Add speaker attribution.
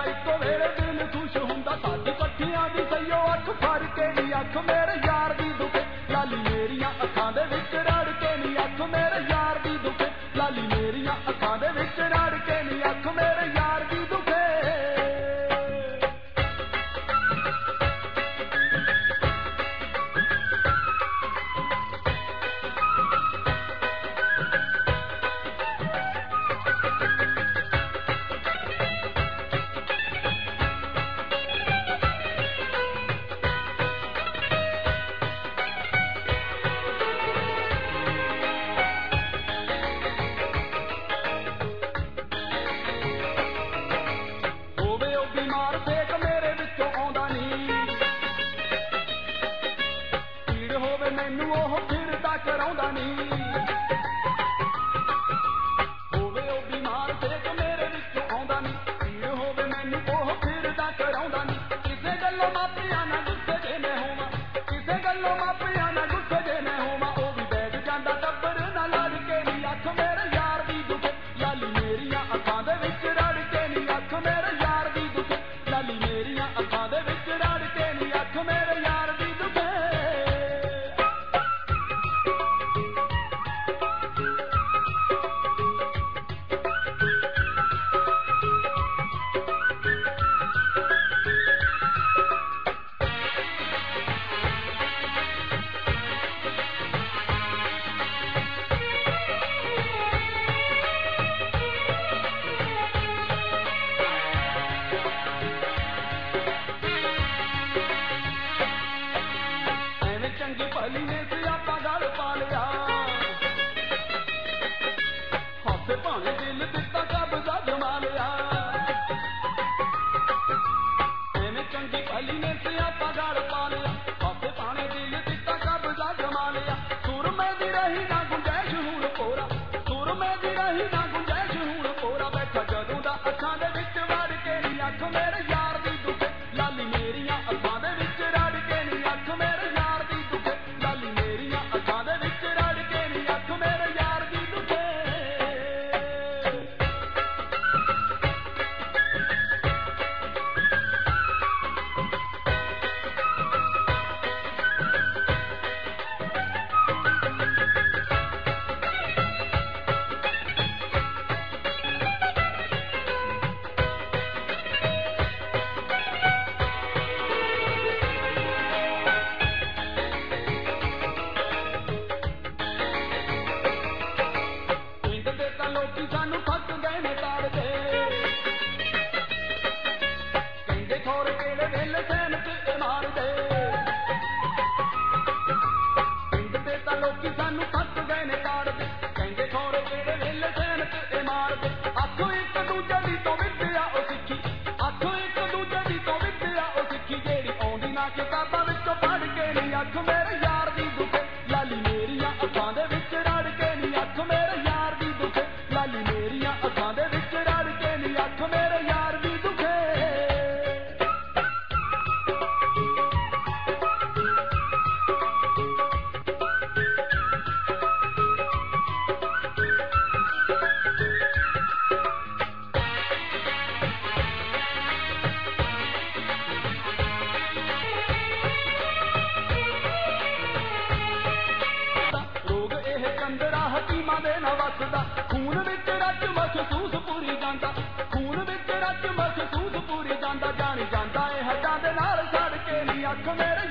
Speaker 1: ਇੱਕੋ ਵੇਲੇ ਦਿਲ ਖੁਸ਼ ਹੁੰਦਾ ਸਾਡੀ ਇਕੱਠਿਆਂ ਦੀ ਸਈਓ ਅੱਖ ਫੜ ਕੇ ਨੀ ਅੱਖ ਮੇਰੇ ਯਾਰ ਦੀ ਦੁਖੇ ਲਾਲੀ ਮੇਰੀਆਂ ਅੱਖਾਂ ਦੇ ਵਿੱਚ ਰੜ ਕੇ ਨੀ ਅੱਖ ਮੇਰੇ ਯਾਰ ਦੀ ਦੁਖੇ ਲਾਲੀ ਮੇਰੀਆਂ ਅੱਖਾਂ ਦੇ ਵਿੱਚ ਰੜ ਕੇ ਨੀ ਅੱਖ ਮੇਰੇ ਯਾਰ ਦੀ ਦੁਖੇ बीमार सेक मेरे विचों आउंदा नी पीड़ होवे मैनू ओह फिरदा कराउंदा नी होवे ओ बीमार सेक मेरे विचों आउंदा नी पीड़ होवे मैनू ओह फिरदा कराउंदा नी किसे गल्लों मापिया ना गुस्से जे मैं होवां किसे गल्लों मापिया ना गुस्से जे मैं होवां ओ भी बैठ जांदा टब्बर ना लड़ के नी अख मेरे यार दी दुखे लाली मेरियां अखां दे विच रड़ के नी अख मेरे यार दी दुखे लाली मेरियां अखां दे विच रड़ के नी अख मेरे यार दी दुखे चंगी भली ने सियापा गल पा लिया हासे भावे दिल दिता कब्जा जमा लिया एवें चंगी भली ने सियापा गल पा लिया हासे भावे दिल दिता कब्जा जमा लिया सुर में दी रही ना गुंजाइश हूण पोरा सुर में दी रही ना गुंजाइश हूण पोरा बैठा जदों दा अखां दे विच वड़ के नी अख मेरे यार दी दुखे लाली मेरियां अखां दे विच रड़ के नी अख मेरे यार दी दुखे लाली मेरियां अखां दे विच रड़ के नी अख मेरे यार दी दुखे लोकी सानू थक गए ने ताड़दे कहंदे थोड़े केले वेले सैन ते मार दे पिंड ते तां लोकी सानू थक गए ने ताड़दे कहंदे थोड़े केले वेले सैन ते मार दे आखो एक दूजे दी तो विद्या ओ सिक्खी आखो एक दूजे दी तो विद्या ओ सिक्खी जेड़ी आउंदी ना किताबां विचों पढ़ के नी अख मेरे यार दी दुखे लाली मेरियां अखां दे विच रड़ के नी अख मेरे यार दी दुखे लाली मेरियां अखां दे विच रड़ के नी अख मेरे यार दी दुखे रोग एह कंदरा हकीमां दे ना वसदा खून विच रच महसूस पूरी जांदा खून विच रच महसूस पूरी जांदा जानी जांदा ए हड्डां दे नाल छड़ के नी अख मेरे